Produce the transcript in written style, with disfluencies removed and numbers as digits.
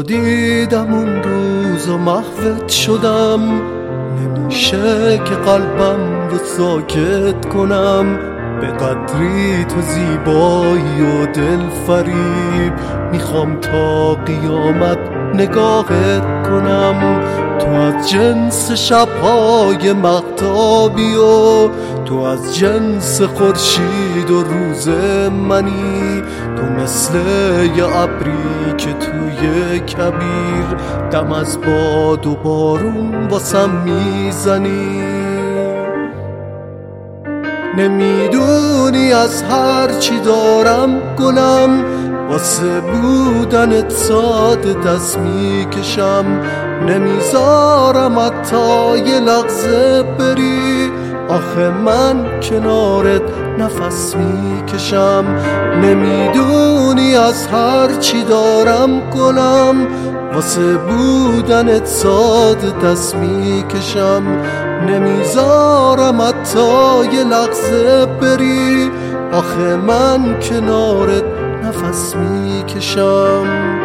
دیدم اون روز و محوت شدم، نمیشه که قلبم رو ساکت کنم. به قدری تو زیبایی و دل فریب، میخوام تا قیامت نگاهت کنم. تو از جنس شبهای مهتابی و تو از جنس خورشید و روز منی. تو مثل یه ابری که توی کبیر دم از باد و بارون واسم میزنی. نمیدونی از هر چی دارم گلم، واسه بودنت ساده دست میکشم. نمیذارم حتی یه لحظه بری، آخه من کنارت نفس میکشم. نمیدونی از هر چی دارم گلم، واسه بودنت ساده دست میکشم. نمیذارم حتی یه لحظه بری، آخه من کنارت نفس میکشم.